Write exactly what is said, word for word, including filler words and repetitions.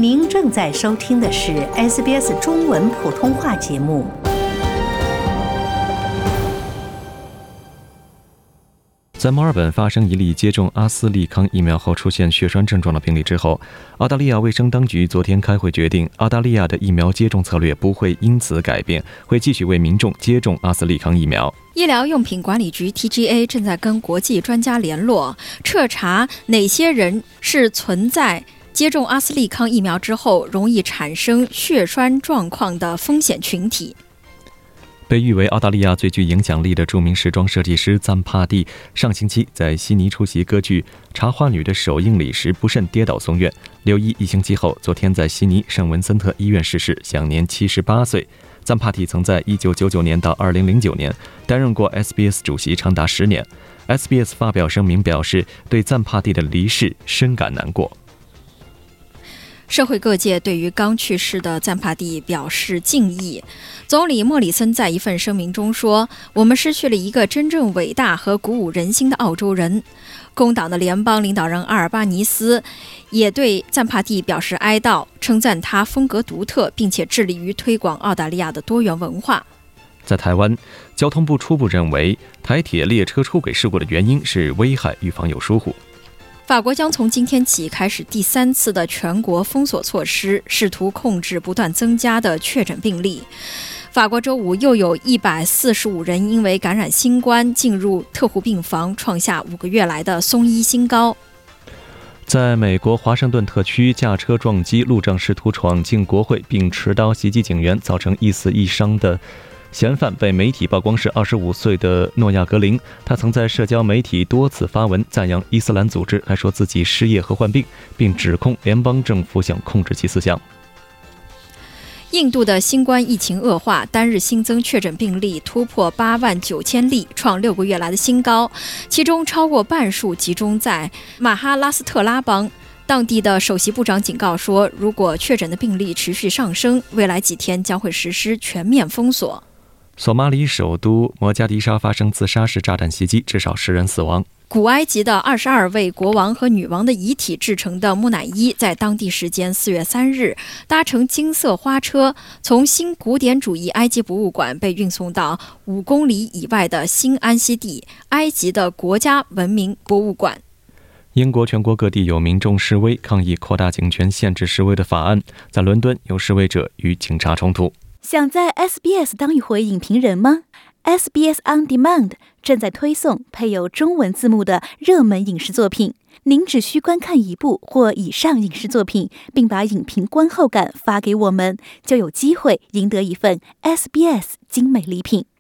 您正在收听的是 S B S 中文普通话节目。 在墨尔本发生一例接种阿斯利康疫苗后出现血栓症状的病例之后，澳大利亚卫生当局昨天开会决定，澳大利亚的疫苗接种策略不会因此改变，会继续为民众接种阿斯利康疫苗。 医疗用品管理局 T G A 正在跟国际专家联络，彻查哪些人是存在接种阿斯利康疫苗之后容易产生血栓状况的风险群体。 被誉为澳大利亚最具影响力的著名时装设计师赞帕蒂上星期在悉尼出席歌剧《茶花女》的首映礼时不慎跌倒送院，留医一星期后，昨天在悉尼圣文森特医院逝世，享年七十八岁。赞帕蒂曾在一九九九年到二零零九年担任过 S B S 主席长达十年。S B S 发表声明表示，对赞帕蒂的离世深感难过。 社会各界对于刚去世的赞帕蒂表示敬意。总理莫里森在一份声明中说，我们失去了一个真正伟大和鼓舞人心的澳洲人。工党的联邦领导人阿尔巴尼斯也对赞帕蒂表示哀悼，称赞他风格独特，并且致力于推广澳大利亚的多元文化。 在台湾，交通部初步认为台铁列车出轨事故的原因是危害预防有疏忽。 法国将从今天起开始第三次的全国封锁措施，试图控制不断增加的确诊病例。法国周五又有一百四十五人因为感染新冠进入特护病房，创下五个月来的松医新高。 在美国华盛顿特区，驾车撞击路障试图闯进国会并持刀袭击警员，造成一死一伤的嫌犯被媒体曝光是二十五岁的诺亚格林，他曾在社交媒体多次发文赞扬伊斯兰组织，还说自己失业和患病，并指控联邦政府想控制其思想。 印度的新冠疫情恶化，单日新增确诊病例突破八万九千例，创六个月来的新高，其中超过半数集中在马哈拉斯特拉邦。当地的首席部长警告说，如果确诊的病例持续上升，未来几天将会实施全面封锁。 索马里首都摩加迪沙发生自杀式炸弹袭击，至少十人死亡。 古埃及的二十二位国王和女王的遗体制成的木乃伊，在当地时间四月三日搭乘金色花车，从新古典主义埃及博物馆被运送到五公里以外的新安息地——埃及的国家文明博物馆。 英国全国各地有民众示威，抗议扩大警权限制示威的法案。在伦敦，有示威者与警察冲突。 想在 S B S 当一回影评人吗？ S B S On Demand 正在推送配有中文字幕的热门影视作品，您只需观看一部或以上影视作品，并把影评观后感发给我们，就有机会赢得一份 S B S 精美礼品。